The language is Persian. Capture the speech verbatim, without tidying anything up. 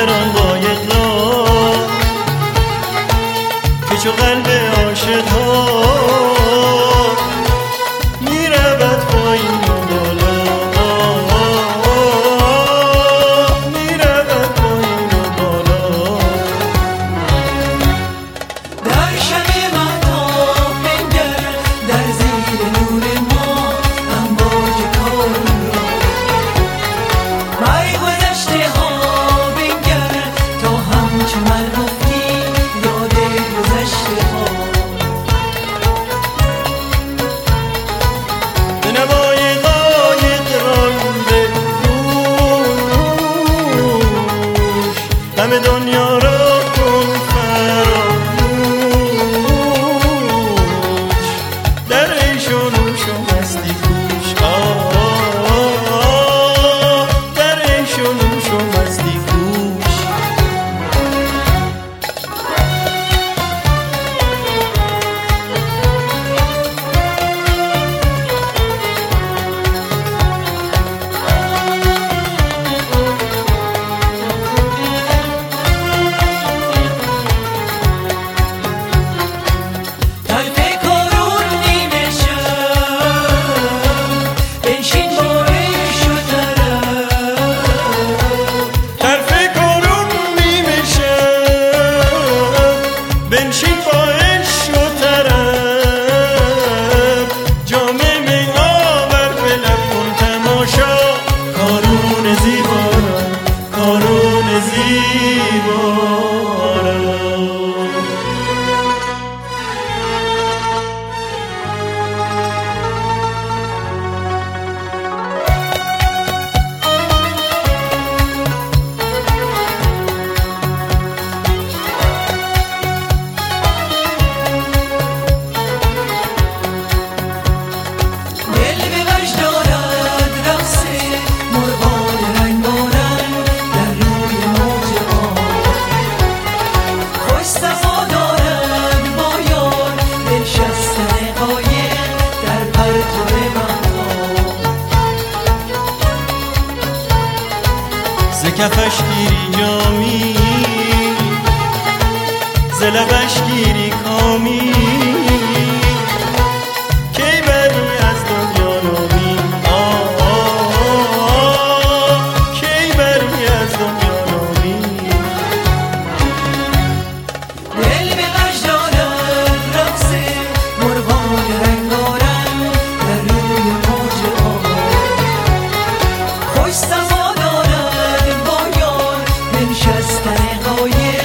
در آن قایق را که چو قلب عاشق ها می رود پایین و بالا، می رود پایین و بالا. در شب مهتاب بنگر در زیر نور ما امواج کارون را، بر گذشته ها بنگر تا همچو من افتی یاد گذشته ها. به نوای قایق رانده گوش همه دنیا را کن فراموش، در عیش و نوش و مستی کوش، آه در عیش و نوش و مستی کوش. بنشین با عشق و طرب، جام می آور به لب کن تماشا، کارون زیبا را، کارون زیبا را. ز کفش گیری جامی، ز لبش گیری کامی، کی بری از دنیا نامی، آه آه کی بری از دنیا نامی. دل به وجد آرد رقص مرغان رنگارنگ در روی موج آب، خوش صفا دارد با یار بنشستن قایق